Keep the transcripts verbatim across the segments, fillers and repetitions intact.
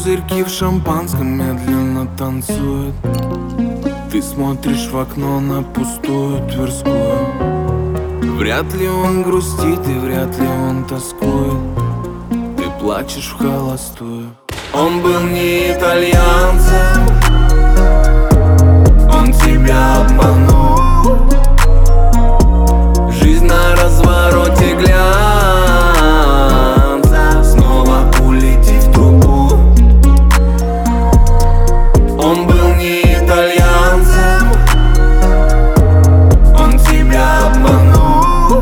Пузырьки в шампанском медленно танцуют. Ты смотришь в окно на пустую Тверскую. Вряд ли он грустит и вряд ли он тоскует. Ты плачешь в холостую. Он был не итальянцем, он тебя обманул. Жизнь на развороте глянца, снова улети в трубу. Он был не итальянцем, он тебя обманул.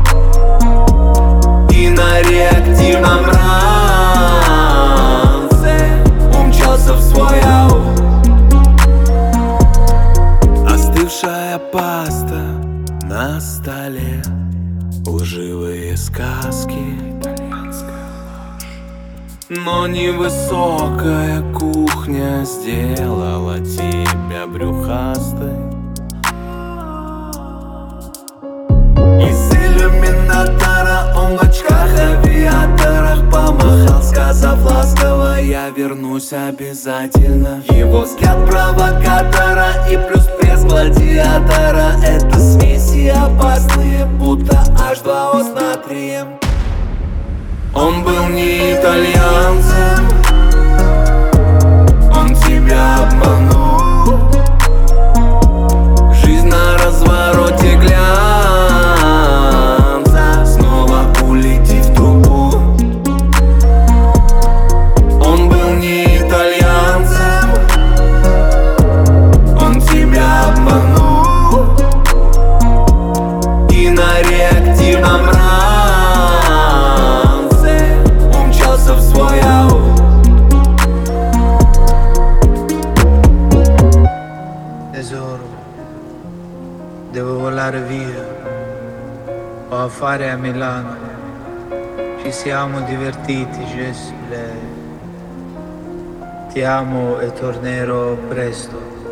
И на реактивном ранце умчался в свой аут. Остывшая паста на столе, лживые сказки, итальянская ложь. Но невысокая кухня сделала тебя брюхастой. Из иллюминатора он в очках авиаторах помахал, сказав ласково: я вернусь обязательно. Его взгляд провокатора и плюс пресс гладиатора — это смеси опасные, будто эйч два о с натрием. Он был не итальянцем, он тебя обманул. Жизнь на развороте глянца, снова улети в трубу. Он был не итальянцем, он тебя обманул. И на реактивном ранце умчался в свой аут. Tesoro, devo volare via, ho affari a Milano. Ci siamo divertiti, Jess, lei. Ti amo e tornerò presto.